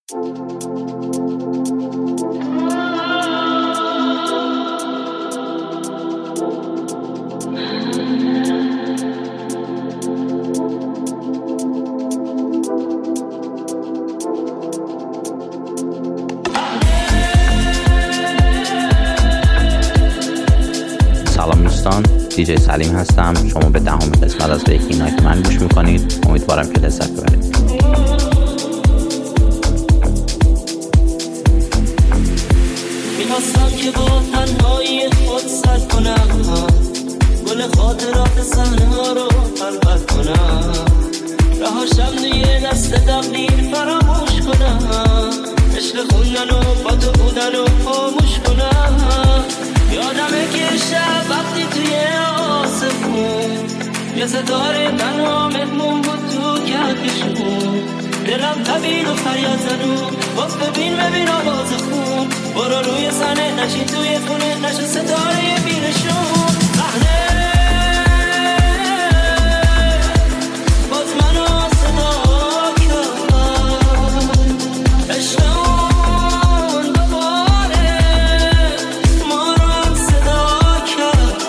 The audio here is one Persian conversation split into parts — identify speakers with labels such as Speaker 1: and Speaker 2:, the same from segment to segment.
Speaker 1: دیجی سلیم هستم. شما به 10 قسمت از ویکینگ نایت من گوش میکنید. امیدوارم که لذت ببرید.
Speaker 2: میخواستم که با تنهایی خود سر کنم، گل خاطرات صحنه ها رو خلوت کنم، رهاشم توی دست تقدیر فراموش کنم، عشق خوندن و با تو بودن و خاموش کنم. یادمه که شب وقتی توی آسمون یه ستاره تنها مهمون بود تو کهکشون، دلم تبید و فریاد زنون باز ببین آواز خون، برو روی صحنه نشین توی خونه نشین ستاره بینشون. صحنه باز منو صدا کرد، عشقمون دوباره ما رو هم صدا کرد.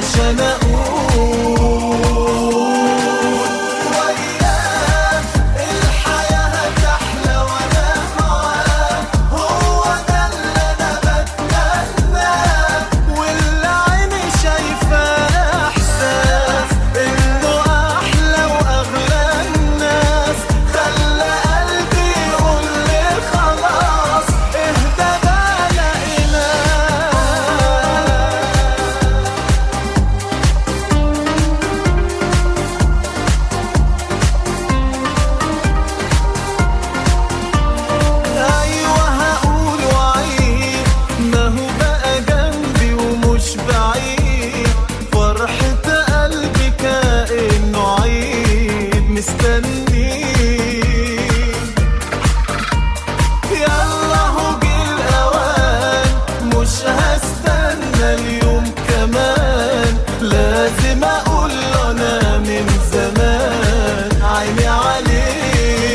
Speaker 3: عشان اقول وياه الحياة هتحلى وانا معاه، هو ده اللي انا بتمناه، واللي عيني شايفاه احساس انه احلى واغلى الناس، خلى قلبي يقول لي خلاص اهدى بقى لقيناه. ايوه هقول وعيد، ما هو بقى جنبي ومش بعيد، فرحة قلبي كأنه عيد مستنيه. يلا هو جه الأوان، مش هستنى اليوم كمان، لازم أقول له أنا من زمان عيني عليه.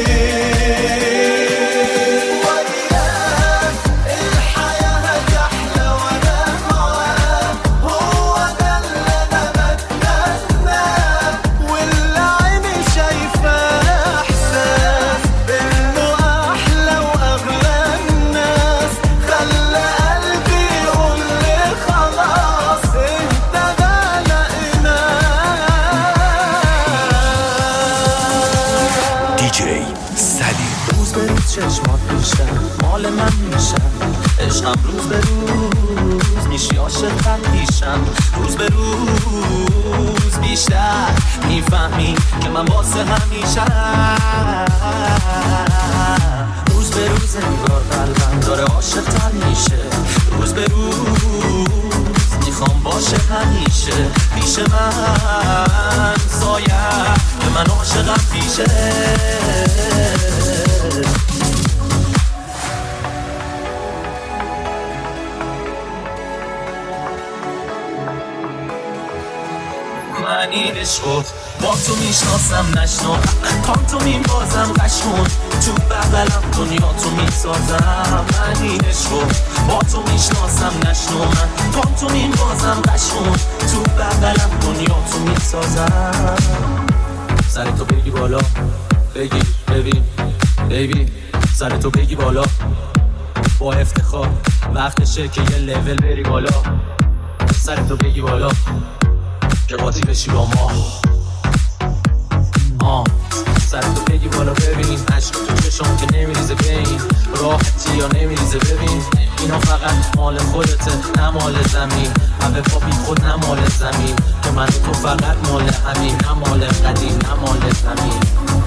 Speaker 3: وياه الحياة هتحلى وأنا معاه، هو ده اللي أنا بتمناه، واللي عيني شايفاه إحساس إنه أحلى وأغلى الناس، خلى قلبي يقول لي خلاص اهدى بقى لقيناه.
Speaker 4: دی جی سلیم.
Speaker 3: روز به روز چشمات بیشتر مال من میشن، عشقم روز به روز میشی عاشقم میشم، روز به روز بیشتر میفهمی که من واسه همیشم، روز به روز انگار قلبم داره عاشق‌تر میشه، روز به روز میخوام باشه همیشه پیش من، سایه که من عاشقم پیشه. من این عشقو با تو میشناسم نشنو، پام تو میبازم قشون، تو بغلم دنیا تو میسازم. من این عشقو با تو میشناسم نشنو، من پام تو میبازم قشون، تو بغلم دنیا تو میسازم. سر تو بگی بالا بگیر ببین بیبی، سر تو بگی بالا با افتخار، وقتشه که یه لول بری بالا، سر تو بگی بالا که قاطی بشی با ما. سر تو بگی بالا ببین، عشق تو چشم که نمیریزه بین، راحتی یا نمیریزه ببین، اینا فقط مال خودته نه مال زمین، همه پا بی خود نه مال زمین، که من تو فقط مال همین، نه مال قدیم نه مال زمین.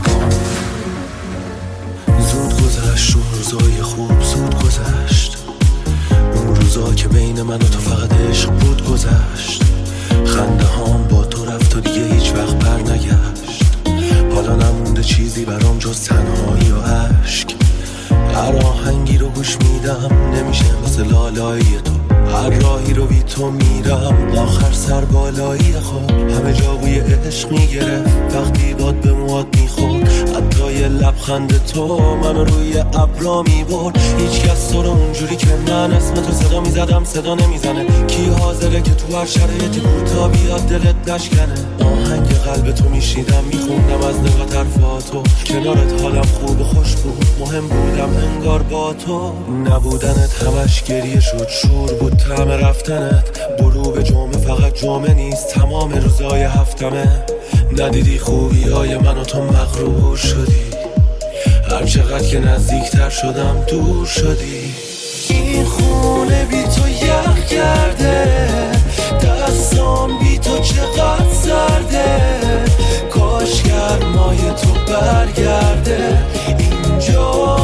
Speaker 4: زود گذشت اون روزای خوب، زود گذشت اون روزا که بین من و تو فقط عشق بود گذشت، خنده هام با تو رفت و دیگه هیچ وقت بر نگشت، حالا نمونده چیزی برام جز تنهایی و عشق، هر آهنگی رو گوش میدم نمیشه مثل لالایی تو، هر راهی رو بی تو میرم آخر سر بالایی خود، همه جا بوی عشق میگرفت وقتی باد به مواد میخورد، حتی یه لبخند تو منو روی ابرا میبرد، هیچ کس تو رو اونجوری که من اسم تو صدا میزدم صدا نمیزنه، کی حاضره که تو هر شرایطی کوتا بیاد دلت نشکنه، آهنگ قلب تو میشیدم میخوندم از نگاه طرفاتو، کنارت حالم خوب و خوش بود، مهم بودم انگار با تو، نبودنت همش گریه شد، شور بود طعم رفتنت، برو به جمعه فقط جمعه نیست تمام روزای هفتمه، ندیدی خوبی های من و تو مغرور شدی، هر چقدر که نزدیکتر شدم دور شدی، این خونه بی تو یخ کرده، دستام بی تو چقدر سرده، کاش گرمای تو برگرده اینجا،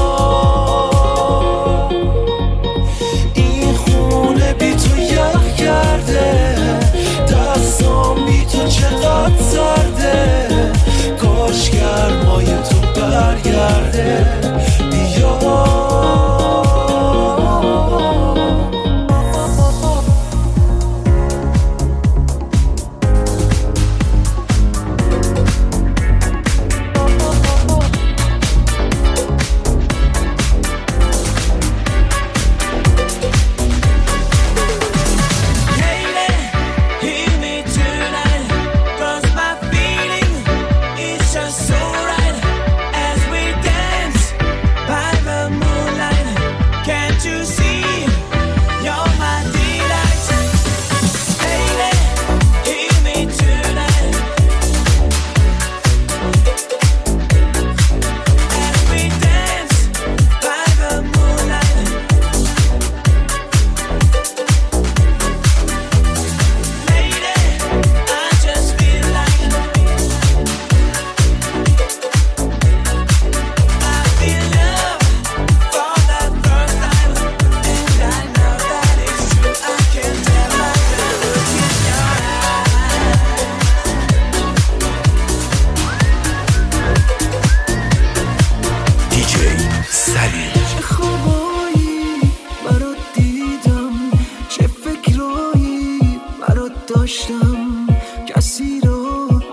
Speaker 4: این خونه بی تو یخ کرده، دستام بی تو چقدر سرده، کاش گرمای تو برگرده بیا.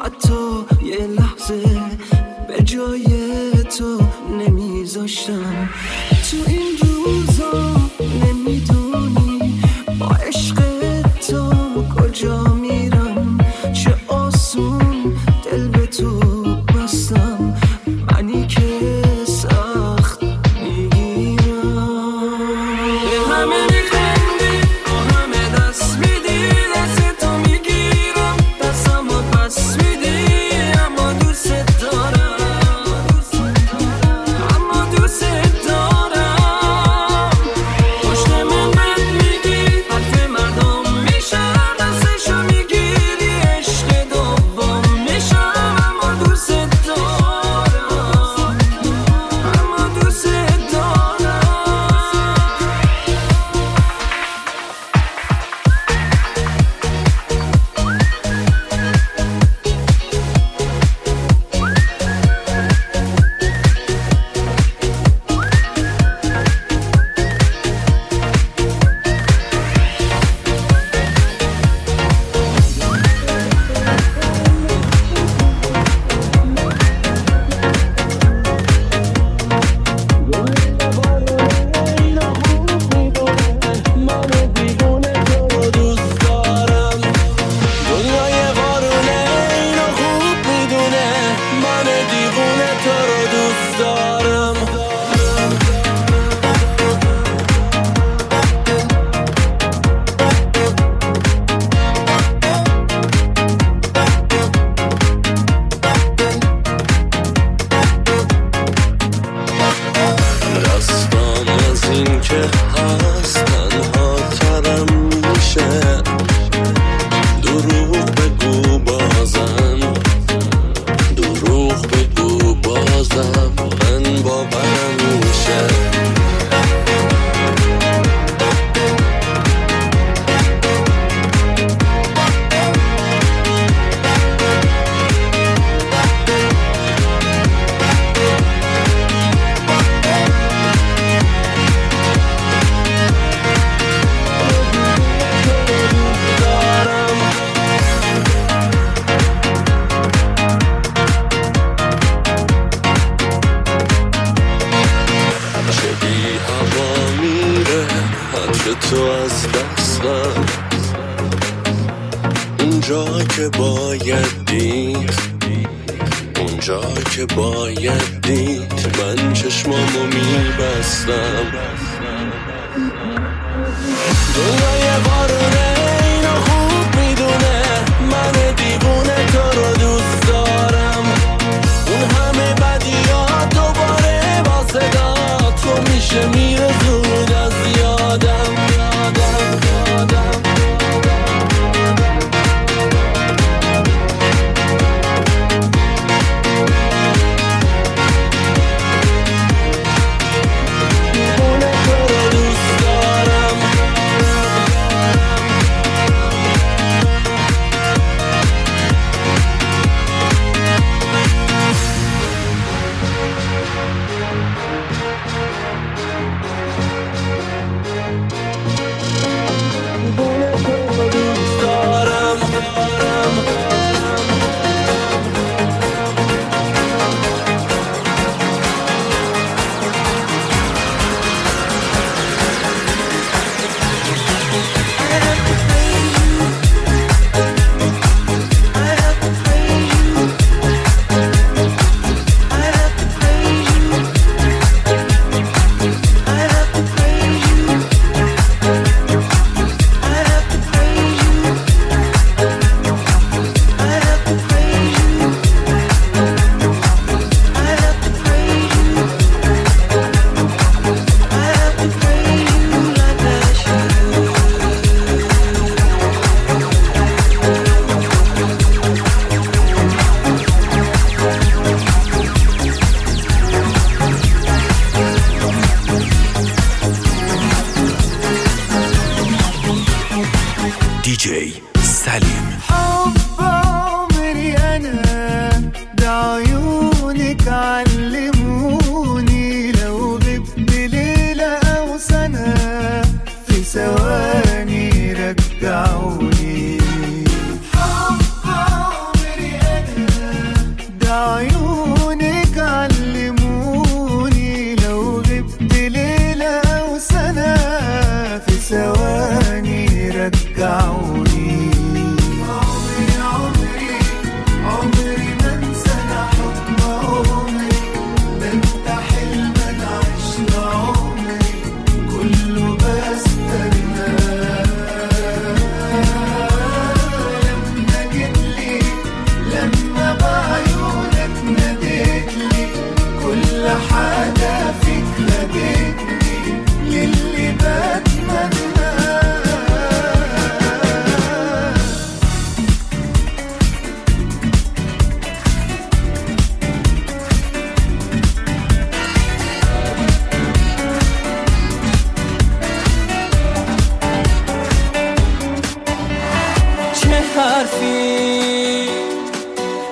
Speaker 5: تو یه لحظه به جای تو نمیذاشتم. تو این روزا نمیدونی با عشق تو کجا میرم، چه آسون دل به تو بستم، منی که سخت میگیرم. به همه میخندی با همه دست میدی، دست تو میگیرم دستم و پس میدی، اما دوست دارم، اما دوست دارم. پشت من میگی حرف مردم میشم، دستشو میگیری عشق دوم میشم، اما دوست دارم، اما دوست دارم. دنیای بارونه اینو خوب میدونه، من دیوونه تو رو دوست دارم. رستم از این که هست تنها ترم میشه، دروغ بگو بازم، دروغ بگو بازم، من باورم میشه. چه بی هوا میره عطر تو از دستم، اونجا که باید دید، اونجا که باید دید، من چشمامو میبستم. دنیای بارونه اینو خوب میدونه، من دیوونه تو رو دوست دارم. اون همه بدیات دوباره با صدا تو میشه میره زود از یادم، یادم، یادم. دیوونه تو رو دوست دارم.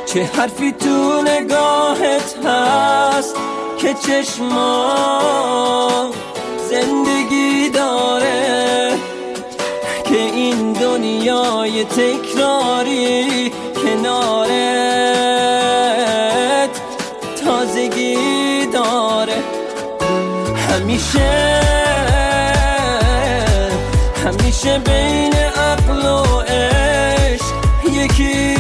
Speaker 5: چه حرفی تو نگاهت هست که چشما زندگی داره، که این دنیای تکراری کنارت تازگی داره. همیشه بین عقل و عشق یکی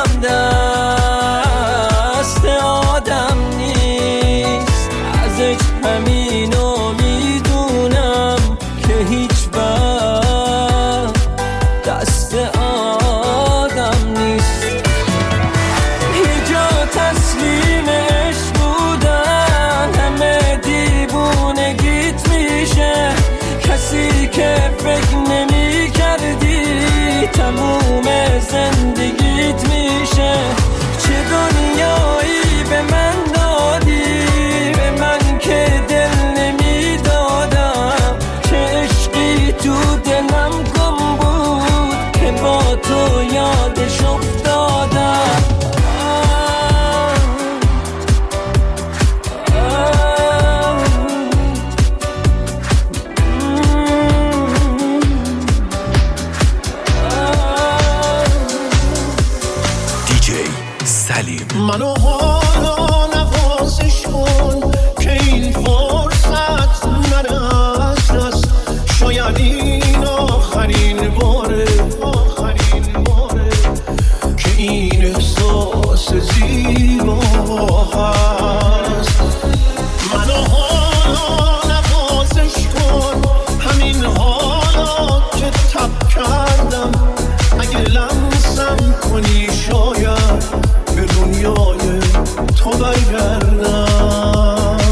Speaker 5: همدست آدم نیست. ازش همینو میدونم که هیچ وقت دست آدم نیست. یه جا تسلیم عشق بودن همه دیوونگیت میشه، کسی که فکر نمی کردی تموم زندگیت میشه. چه دنیایی به من دادی، به من که دل نمی دادم، چه عشقی تو دلم گم بود که با تو یادش افتادم.
Speaker 4: منو حالا نوازش کن که این فرصت نرست، شاید این آخرین باره که این احساس زیبا هست. منو حالا نوازش کن، همین حالا که تب کردم، اگه لمسم کنی شاید به دنیای تو برگردم.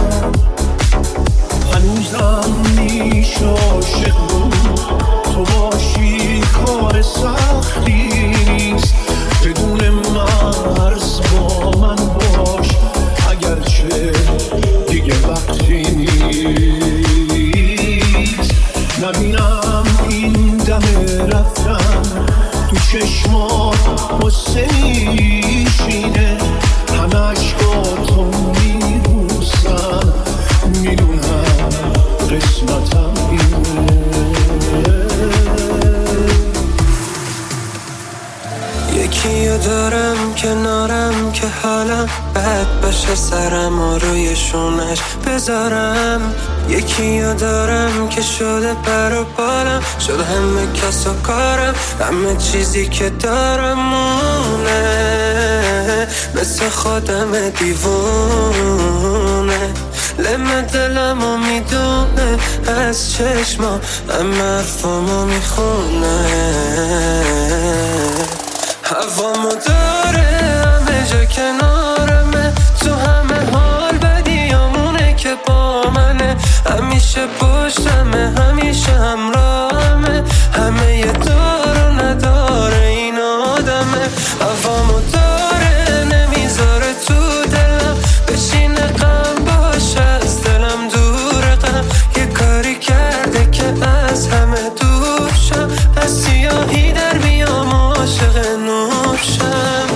Speaker 4: هنوزم میشه عاشق بود، تو باشی کار سختی نیست، بدون مرز با من باش اگرچه دیگه وقتی نیست. نبینم این دم رفتن تو چشمات قصه میشینه، همه عشقاتو میبوسن، میدونم قسمتم اینه.
Speaker 5: یکیو دارم کنارم که حالم بد باشه، سرم و روی شونش بذارم. یکیو دارم که شده پر و بالم، شده همه کس و کارم، همه چیزی که دارم مونه، مثل خودم دیوونه. لم دلمو میدونه از چشما، همه حرفامو میخونه. هوامو داره همه جا کنارمه، تو همه حال بدیامونه که با منه، همیشه پشتمه همیشه همراهمه، همه یه دار و نداره این آدمه. هوامو داره نمیذاره تو دلم بشینه، غم باشه از دلم دوره، غم یه کاری کرده که از همه دور شم، از سیاهی در بیام عاشق نور شم.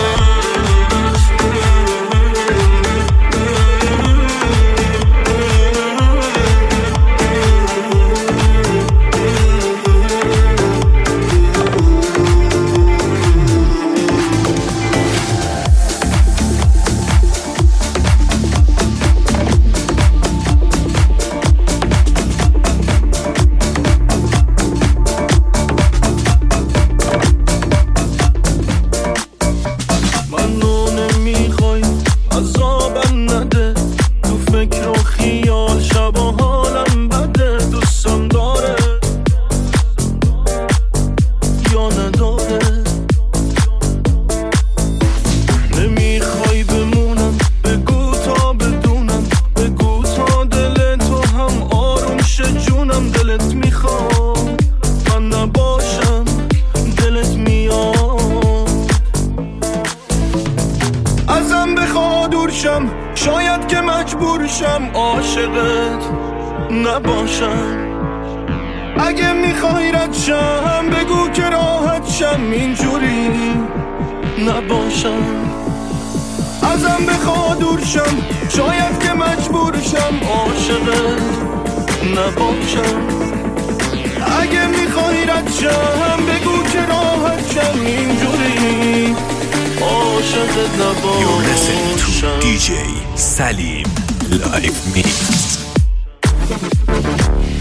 Speaker 4: شاید که مجبور شم عاشقت نباشم. اگه میخوای رد شم بگو که راحت شم، اینجوری نباشم.
Speaker 6: ازم بخوا دورشم، شاید که مجبورشم عاشقت نباشم. اگه میخوای رد شم بگو که راحت شم، اینجوری عاشقت نباشم.
Speaker 4: You're listening to DJ Salim Live Mix.